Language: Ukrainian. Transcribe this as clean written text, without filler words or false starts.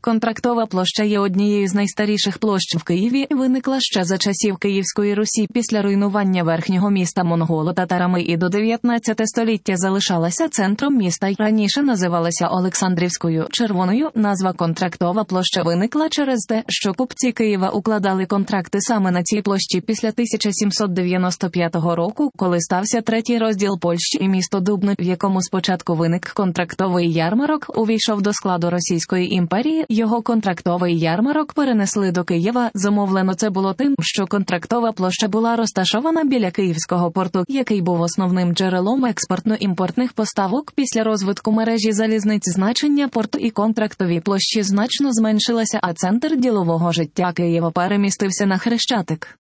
Контрактова площа є однією з найстаріших площ в Києві, виникла ще за часів Київської Русі після руйнування верхнього міста монголо-татарами і до 19 століття залишалася центром міста й раніше називалася Олександрівською Червоною. Назва Контрактова площа виникла через те, що купці Києва укладали контракти саме на цій площі після 1795 року, коли стався третій розділ Польщі і місто Дубно, в якому спочатку виник контрактовий ярмарок, увійшов до складу Російської імперії. Його контрактовий ярмарок перенесли до Києва. Зумовлено це було тим, що контрактова площа була розташована біля Київського порту, який був основним джерелом експортно-імпортних поставок. Після розвитку мережі залізниць значення порту і контрактові площі значно зменшилося, а центр ділового життя Києва перемістився на Хрещатик.